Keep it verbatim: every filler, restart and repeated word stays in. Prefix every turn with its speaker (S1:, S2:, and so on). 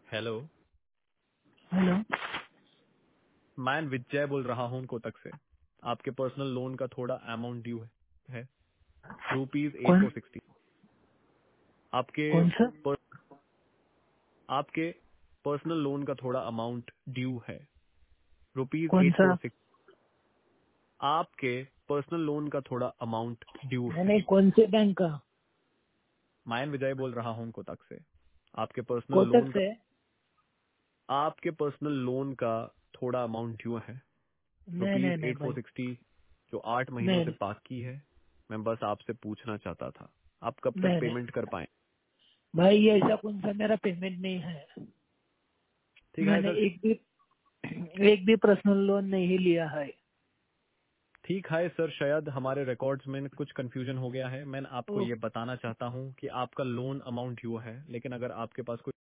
S1: Hello.
S2: Hello.
S1: मैं विजय बोल रहा हूँ कोटक से। आपके पर्सनल लोन का थोड़ा अमाउंट ड्यू है, रुपीज एट
S2: कौन
S1: फोर सिक्सटी। आपके
S2: कौन सा
S1: पर, आपके पर्सनल लोन का थोड़ा अमाउंट ड्यू है, रुपीज
S2: कौन
S1: एट
S2: सा
S1: फोर सिक्स। आपके पर्सनल लोन का थोड़ा अमाउंट ड्यू है।
S2: मैंने कौन से बैंक का?
S1: मैं विजय बोल रहा हूँ कोटक से। आपके पर्सनल
S2: कोटक
S1: लोन का
S2: से?
S1: आपके पर्सनल लोन का थोड़ा अमाउंट ड्यू है,
S2: नहीं नहीं
S1: रुपीज
S2: नहीं
S1: एट फोर
S2: भाई।
S1: सिक्सटी, जो आठ महीनों से
S2: नहीं
S1: बाकी है। मैं बस आपसे पूछना चाहता था, आप कब तक
S2: नहीं नहीं
S1: पेमेंट कर पाए?
S2: भाई, ये ऐसा कौन सा मेरा पेमेंट नहीं है।
S1: ठीक है
S2: मैंने
S1: सर।
S2: एक भी एक भी पर्सनल लोन नहीं लिया है।
S1: ठीक है सर, शायद हमारे रिकॉर्ड्स में कुछ कंफ्यूजन हो गया है। मैं आपको
S2: ओ,
S1: ये बताना चाहता हूँ कि आपका लोन अमाउंट ड्यू है, लेकिन अगर आपके पास कोई